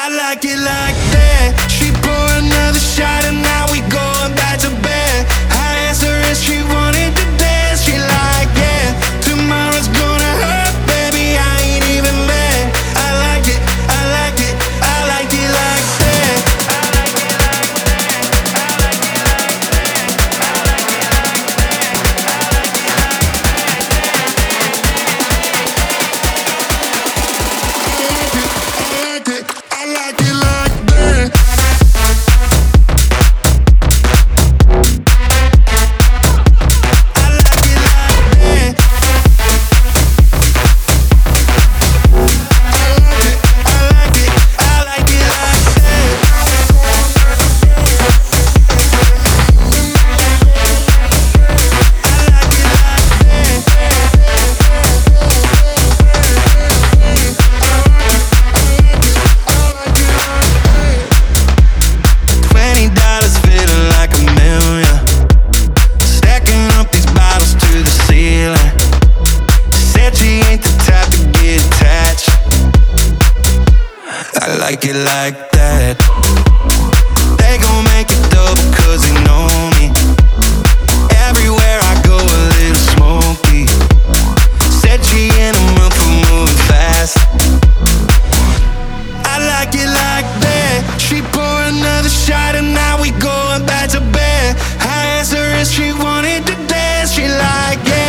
I like it like that. She pour another shot and now we going back to bed. I asked her if she wanted to dance. She like, yeah, tomorrow's gonna hurt, baby, I ain't even mad. I like it, I like it, I like it like that. I like it like that. I like it like that. I like it like that. I like it like that. I like it like that. I like it like that. They gon' make it dope cause they know me. Everywhere I go a little smoky. Said she in the mood for moving fast. I like it like that. She pour another shot and now we going back to bed. I asked her if she wanted to dance. She like, yeah,